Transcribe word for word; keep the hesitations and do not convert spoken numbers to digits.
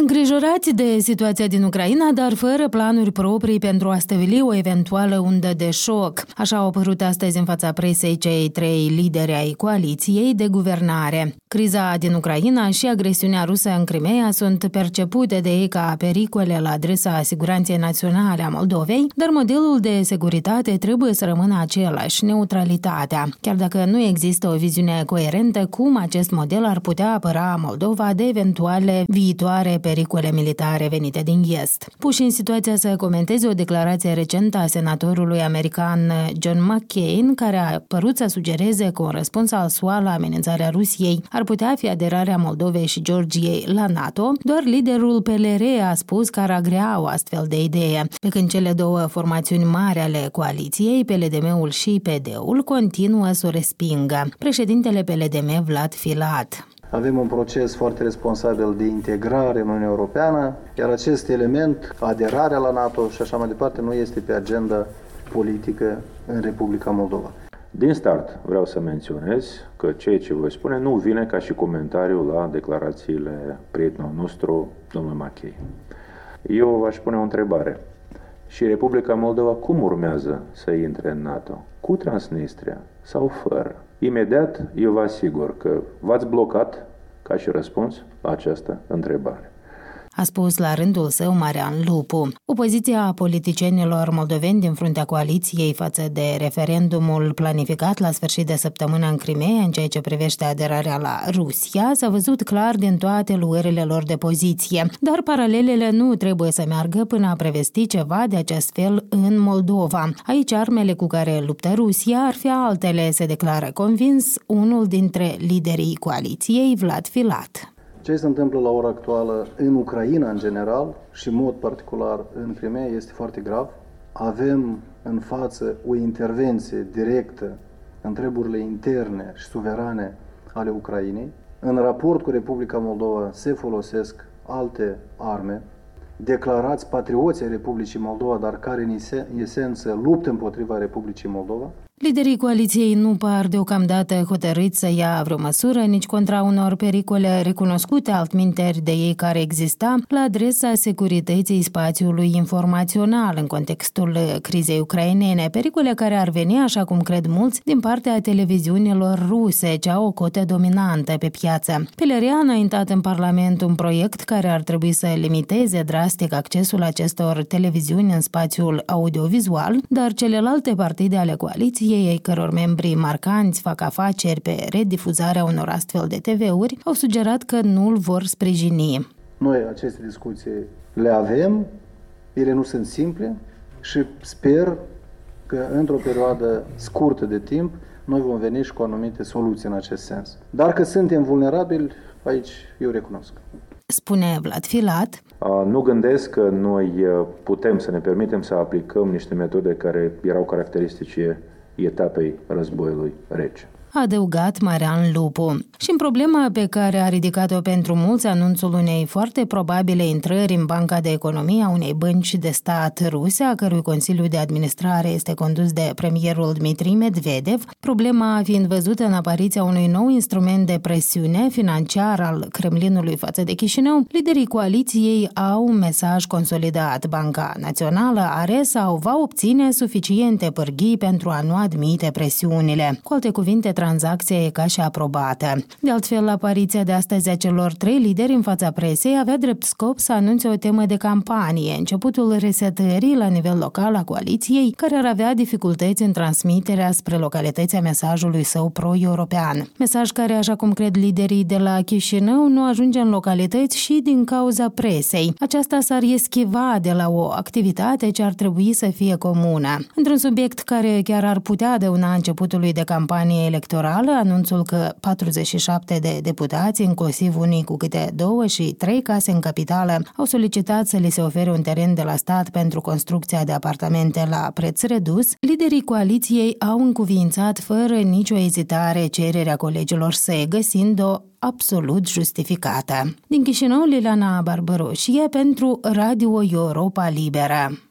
Îngrijorați de situația din Ucraina, dar fără planuri proprii pentru a stăvili o eventuală undă de șoc. Așa au apărut astăzi în fața presei cei trei lideri ai coaliției de guvernare. Criza din Ucraina și agresiunea rusă în Crimea sunt percepute de ei ca pericole la adresa siguranței naționale a Moldovei, dar modelul de securitate trebuie să rămână același, neutralitatea. Chiar dacă nu există o viziune coerentă cum acest model ar putea apăra Moldova de eventuale viitoare pericole militare venite din Est. Puși în situația să comenteze o declarație recentă a senatorului american John McCain, care a părut să sugereze că un răspuns al S U A la amenințarea Rusiei ar putea fi aderarea Moldovei și Georgiei la NATO, doar liderul P L R a spus că ar agrea o astfel de idee, pe când cele două formațiuni mari ale coaliției, P L D M-ul și P D-ul, continuă să o respingă. Președintele P L D M, Vlad Filat: Avem un proces foarte responsabil de integrare în Uniunea Europeană, iar acest element, aderarea la NATO și așa mai departe, nu este pe agenda politică în Republica Moldova. Din start vreau să menționez că ceea ce voi spune nu vine ca și comentariu la declarațiile prietenului nostru, domnul McCain. Eu v-aș pune o întrebare. Și Republica Moldova cum urmează să intre în NATO? Cu Transnistria sau fără? Imediat eu vă asigur că v-ați blocat ca și răspuns la această întrebare. A spus la rândul său Marian Lupu. Opoziția politicienilor moldoveni din fruntea coaliției față de referendumul planificat la sfârșit de săptămână în Crimea în ceea ce privește aderarea la Rusia s-a văzut clar din toate luările lor de poziție, dar paralelele nu trebuie să meargă până a prevesti ceva de acest fel în Moldova. Aici armele cu care luptă Rusia ar fi altele, se declară convins unul dintre liderii coaliției, Vlad Filat. Ce se întâmplă la ora actuală în Ucraina în general și în mod particular în Crimea este foarte grav. Avem în față o intervenție directă în treburile interne și suverane ale Ucrainei. În raport cu Republica Moldova se folosesc alte arme, declarați patrioții Republicii Moldova, dar care în esență luptă împotriva Republicii Moldova. Liderii coaliției nu par deocamdată hotărâți să ia vreo măsură nici contra unor pericole recunoscute altminteri de ei care exista la adresa securității spațiului informațional în contextul crizei ucrainene, pericole care ar veni, așa cum cred mulți, din partea televiziunilor ruse, ce au o cotă dominantă pe piață. P L R a înaintat în Parlament un proiect care ar trebui să limiteze drastic accesul acestor televiziuni în spațiul audiovizual, dar celelalte partide ale coaliției, ei căror membri marcanți fac afaceri pe redifuzarea unor astfel de T V-uri, au sugerat că nu îl vor sprijini. Noi aceste discuții le avem, ele nu sunt simple și sper că într-o perioadă scurtă de timp noi vom veni și cu anumite soluții în acest sens. Dar că suntem vulnerabili, aici eu recunosc. Spune Vlad Filat. Nu gândesc că noi putem să ne permitem să aplicăm niște metode care erau caracteristice etapei războiului rece. A adăugat Marian Lupu. Și în problema pe care a ridicat-o pentru mulți anunțul unei foarte probabile intrări în Banca de Economie a unei bănci de stat ruse, a cărui Consiliu de Administrare este condus de premierul Dmitri Medvedev, problema fiind văzută în apariția unui nou instrument de presiune financiar al Kremlinului față de Chișinău, liderii coaliției au un mesaj consolidat. Banca Națională are sau va obține suficiente pârghii pentru a nu admite presiunile. Cu alte cuvinte, tranzacția e ca și aprobată. De altfel, apariția de astăzi a celor trei lideri în fața presei avea drept scop să anunțe o temă de campanie, începutul resetării la nivel local a coaliției, care ar avea dificultăți în transmiterea spre localități a mesajului său pro-european. Mesaj care, așa cum cred liderii de la Chișinău, nu ajunge în localități și din cauza presei. Aceasta s-ar eschiva de la o activitate ce ar trebui să fie comună. Într-un subiect care chiar ar putea dăuna începutului de campanie electorală, anunțul că patruzeci și șapte de deputați, inclusiv unii cu câte două și trei case în capitală, au solicitat să li se ofere un teren de la stat pentru construcția de apartamente la preț redus, liderii coaliției au încuviințat fără nicio ezitare cererea colegilor săi, găsind-o absolut justificată. Din Chișinău, Liliana Barbăroșie pentru Radio Europa Liberă.